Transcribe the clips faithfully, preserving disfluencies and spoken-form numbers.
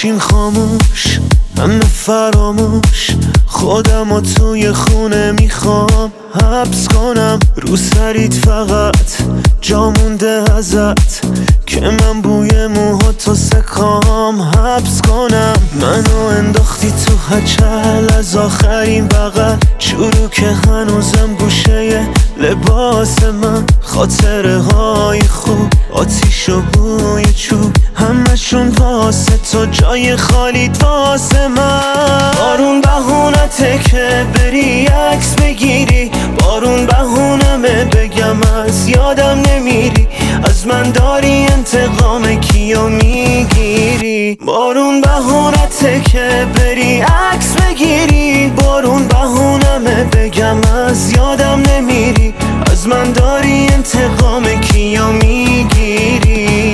بشین خاموش، همه فراموش، خودم و توی خونه میخوام حبس کنم. رو سریت فقط جا مونده ازت که من بوی موهاتو سکام حبس کنم. منو انداختی تو هچل از آخرین بغل، چورو که هنوزم گوشه لباس من. خاطره های خوب، آتیش و بوی چوب، همشون واسه تو، جای خالیت واسه من. بارون بهونته که بری عکس بگیری، بارون بهونمه بگم از یادم نمیری، از من داری انتقام کیو میگیری. بارون بهونته که بری عکس بگیری، بارون بهونمه بگم از یادم نمیری، از من داری انتقام کیو میگیری.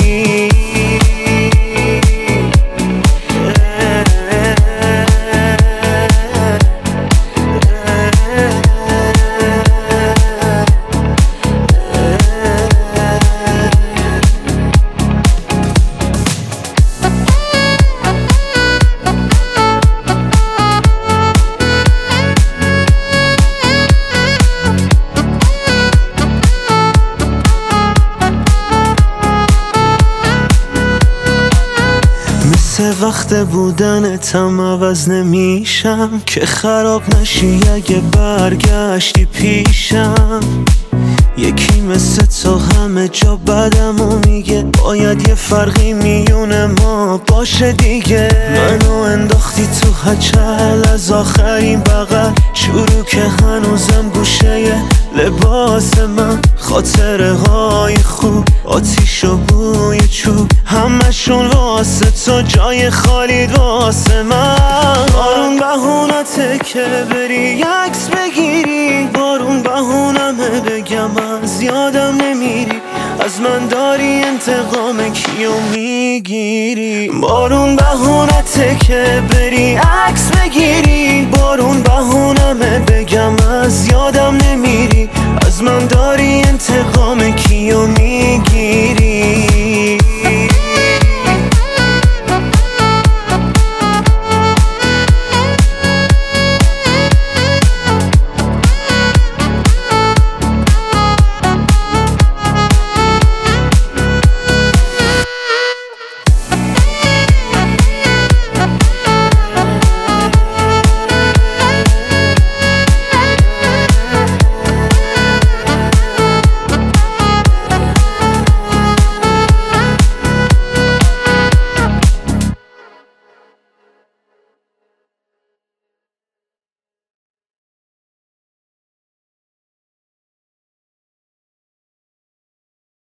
مثل وقت بودنتم عوض نمیشم که خراب نشی اگه برگشتی پیشم. یکی مثل تو همه جا بدمو میگه، باید یه فرقی میونه ما باشه دیگه. منو انداختی تو هچل از آخرین بغل، چورو که هنوزم گوشه لباس من. خاطره های خوب، آتیش و بوی چوب، همشون واسه تو، جای خالیت واسه من. بارون بهونته که بری عکس بگیری، بارون بهونمه بگم از یادم نمیری، از من داری انتقام کیو میگیری. بارون بهونته که بری عکس بگیری، بارون بهونمه بگم از یادم نمیری، از من داری انتقام کیو میگیری.